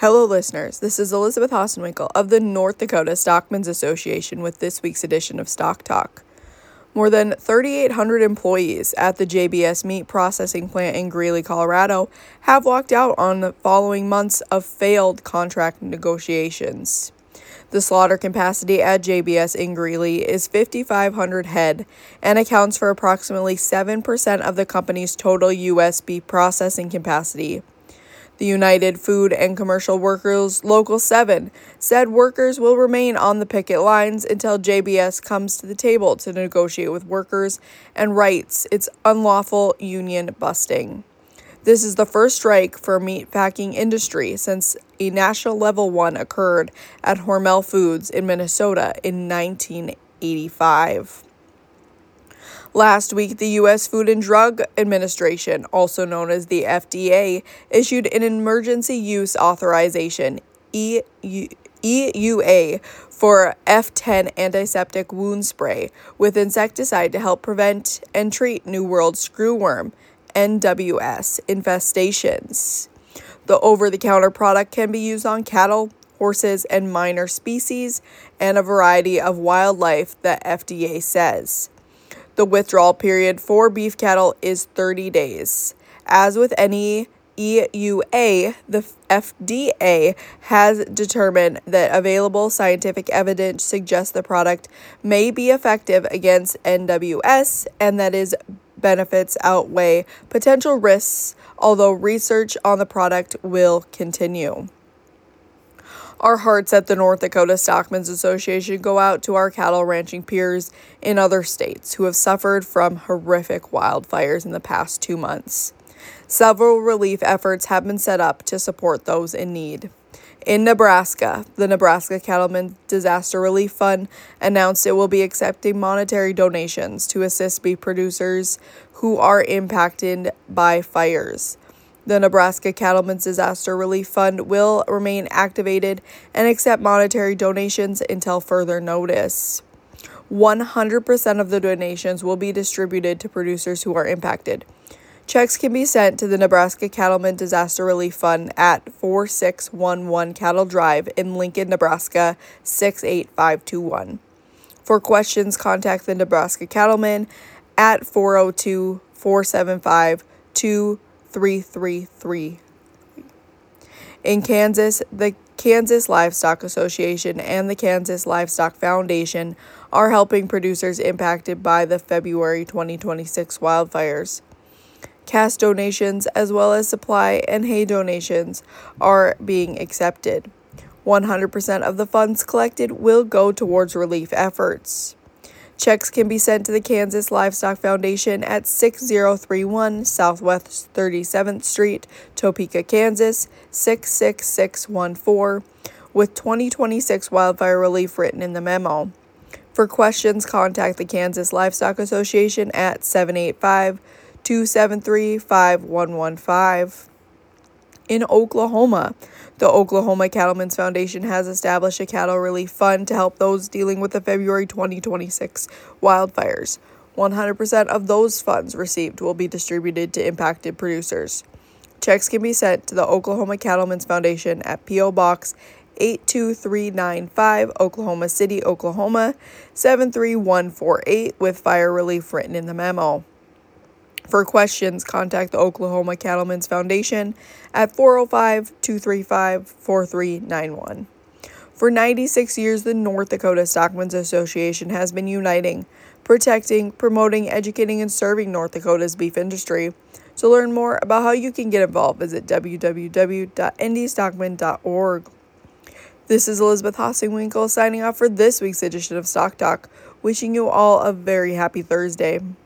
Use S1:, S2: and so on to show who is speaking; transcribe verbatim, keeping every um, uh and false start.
S1: Hello, listeners. This is Elizabeth Hasenwinkel of the North Dakota Stockmen's Association with this week's edition of Stock Talk. More than three thousand eight hundred employees at the J B S meat processing plant in Greeley, Colorado, have walked out on the following months of failed contract negotiations. The slaughter capacity at J B S in Greeley is five thousand five hundred head and accounts for approximately seven percent of the company's total U S beef processing capacity. The United Food and Commercial Workers Local seven said workers will remain on the picket lines until J B S comes to the table to negotiate with workers and rights its unlawful union busting. This is the first strike for meatpacking industry since a national level one occurred at Hormel Foods in Minnesota in nineteen eighty-five. Last week, the U S Food and Drug Administration, also known as the F D A, issued an emergency use authorization, E U A, for F ten antiseptic wound spray with insecticide to help prevent and treat New World screwworm, N W S, infestations. The over-the-counter product can be used on cattle, horses, and minor species, and a variety of wildlife, the F D A says. The withdrawal period for beef cattle is thirty days. As with any E U A, the F D A has determined that available scientific evidence suggests the product may be effective against N W S and that its benefits outweigh potential risks, although research on the product will continue. Our hearts at the North Dakota Stockmen's Association go out to our cattle ranching peers in other states who have suffered from horrific wildfires in the past two months. Several relief efforts have been set up to support those in need. In Nebraska, the Nebraska Cattlemen's Disaster Relief Fund announced it will be accepting monetary donations to assist beef producers who are impacted by fires. The Nebraska Cattlemen's Disaster Relief Fund will remain activated and accept monetary donations until further notice. one hundred percent of the donations will be distributed to producers who are impacted. Checks can be sent to the Nebraska Cattlemen's Disaster Relief Fund at four six one one Cattle Drive in Lincoln, Nebraska six eight five two one. For questions, contact the Nebraska Cattlemen at four oh two, four seven five, two three three three. In Kansas, the Kansas Livestock Association and the Kansas Livestock Foundation are helping producers impacted by the February twenty twenty-six wildfires. Cash donations as well as supply and hay donations are being accepted. one hundred percent of the funds collected will go towards relief efforts. Checks can be sent to the Kansas Livestock Foundation at six oh three one Southwest thirty-seventh Street, Topeka, Kansas six six six one four, with twenty twenty-six wildfire relief written in the memo. For questions, contact the Kansas Livestock Association at seven eight five, two seven three, five one one five. In Oklahoma, the Oklahoma Cattlemen's Foundation has established a cattle relief fund to help those dealing with the February twenty twenty-six wildfires. one hundred percent of those funds received will be distributed to impacted producers. Checks can be sent to the Oklahoma Cattlemen's Foundation at P O Box eight two three nine five, Oklahoma City, Oklahoma seven three one four eight, with fire relief written in the memo. For questions, contact the Oklahoma Cattlemen's Foundation at four oh five, two three five, four three nine one. For ninety-six years, the North Dakota Stockmen's Association has been uniting, protecting, promoting, educating, and serving North Dakota's beef industry. To learn more about how you can get involved, visit w w w dot n d stockman dot org. This is Elizabeth Hasenwinkel signing off for this week's edition of Stock Talk, wishing you all a very happy Thursday.